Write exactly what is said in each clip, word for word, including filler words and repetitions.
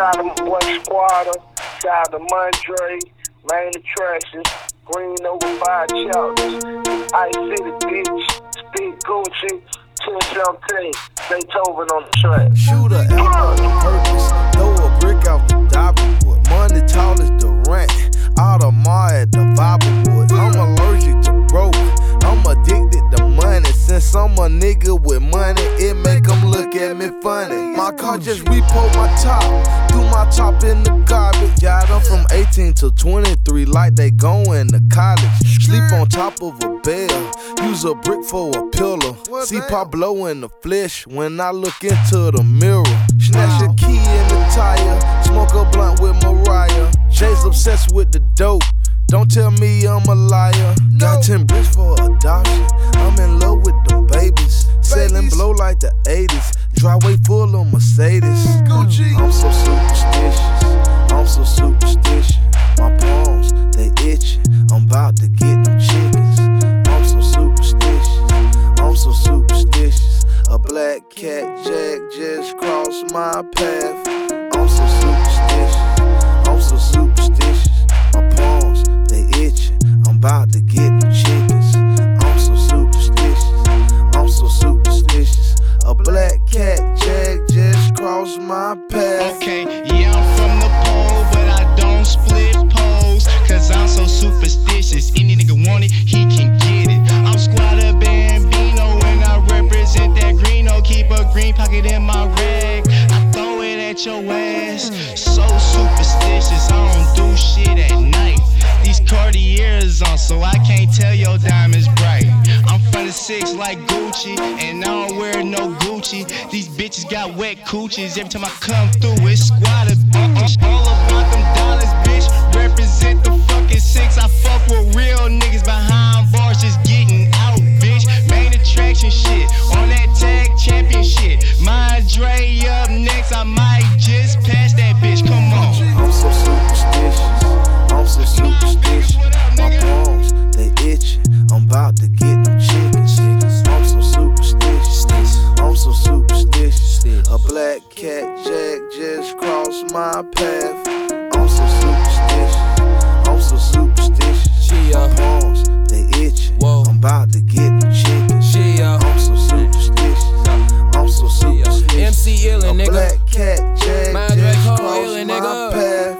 Shout out to my boy Squatter, shout out to Mondre, main attractions, Green over five chapters, Ice City bitch, Speed Gucci, ten seventeen, Beethoven on the track. Shoot a out on purpose, throw a brick out the diamond wood. Money tall as Durant, Audemars at the Bible. I'm allergic to broke, I'm addicted to money. Since I'm a nigga with money, it make them look at me funny. My car just repo my top, threw my top in the garbage. Got them from eighteen to twenty-three like they going to college. Sleep on top of a bed, use a brick for a pillow. See Pablo in the flesh when I look into the mirror. Snatch a key in the tire, smoke a blunt with Mariah. Jay's obsessed with the dope, don't tell me I'm a liar. Got ten bricks for adoption, I'm in love with them babies. Selling blow like the eighties, driveway full of Mercedes. Gucci. I'm so superstitious, I'm so superstitious. My palms, they itching, I'm about to get them chickens. I'm so superstitious, I'm so superstitious. A black cat jack just crossed my path. I'm so superstitious, I'm so superstitious. My palms, they itching, I'm about to get them chickens. I'm so superstitious, I'm so superstitious. A black cat jack just crossed my path. Okay, yeah, I'm from the pole, but I don't split poles, cause I'm so superstitious. Any nigga want it, he can get it. I'm Squatter Bambino, and I represent that greeno. Keep a green pocket in my rag, I throw it at your ass. So superstitious, I don't do shit at night. These Cartiers on, so I can't tell your diamonds bright. I'm from the six like Gucci, and I don't wear no Gucci. These bitches got wet coochies. Every time I come through, it's Squatter. All about them dollars, bitch. Represent the fucking six. I fuck with real niggas behind bars, just getting out, bitch. Main attraction shit, on that tag champion shit. My Dre up next, I might just pass that bitch. Come on. I'm so superstitious, I'm so superstitious. My palms, they itching, I'm about to get them chickens. I'm so superstitious, I'm so superstitious. A black cat jack just crossed my path. I'm so superstitious, I'm so superstitious. My palms, they itching, I'm about to get them chickens. I'm so superstitious, I'm so superstitious. M C illin', nigga. A black cat jack Mind just Drake, crossed illin', my nigga. path.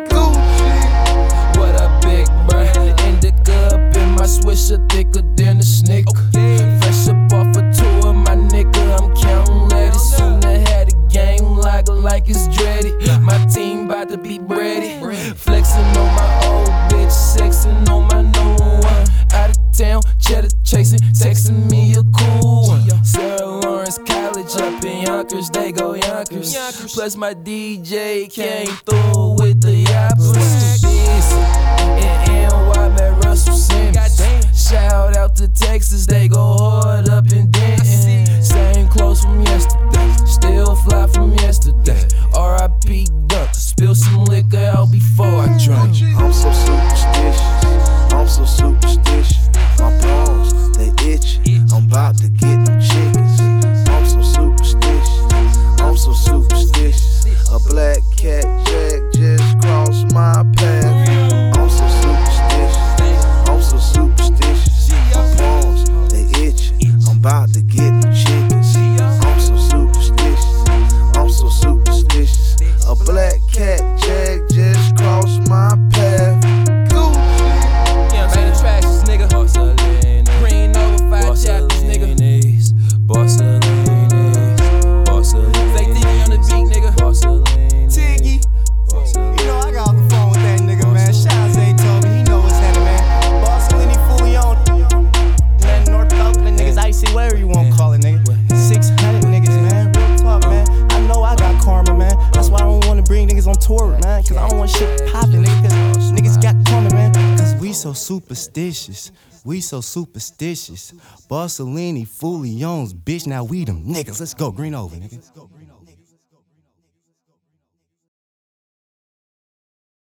Gucci. What a big bruh. Indica up in my swisher, thicker than a snicker. Fresh up off a tour, my nigga, I'm counting letters. Soon I had a game like, like it's dreaded. My team bout to be breaded. Flexing on my old bitch, sexing on my new one. Out of town, cheddar chasing, texting me a cool one. Sarah Lawrence College up in Yonkers, they go Yonkers. Plus my D J came through with the yappers. Busy in N Y, met Russell Simmons. Shout out to Texas, they go hard up in Denton. Same clothes from yesterday, still fly from yesterday. R I P Duck, spill some liquor out before I drink. I'm so superstitious, I'm so superstitious. My palms, they itching, I'm about to get them chickens. I'm so superstitious, I'm so superstitious. A black cat jack just crossed my path. I'm so superstitious, I'm so superstitious. My palms, they itching, I'm about to get them chickens. I'm so superstitious, I'm so superstitious. A black cat jack just crossed my path. Gucci. Yeah, main attractions, nigga. Green over five chapters, nigga. Bossalinis, Bossalinis. Say Tiggy on the beat, nigga. Bossalinis. Tiggy. You know I got off the phone with that nigga, man. Shout out Zay Toby, he know what's happening, man. Bossalini Fouillon. Man, North Oakland niggas, icy, whatever you wanna call it, nigga. six hundred niggas, man. Real talk, man. I know I got karma, man. That's why I don't wanna bring niggas on tour, man. Cause I don't want shit poppin', nigga. Cause niggas got karma, man. Cause we so superstitious. We so superstitious. Bossalini Fouillons, bitch, now we them niggas. Let's go, green over, nigga.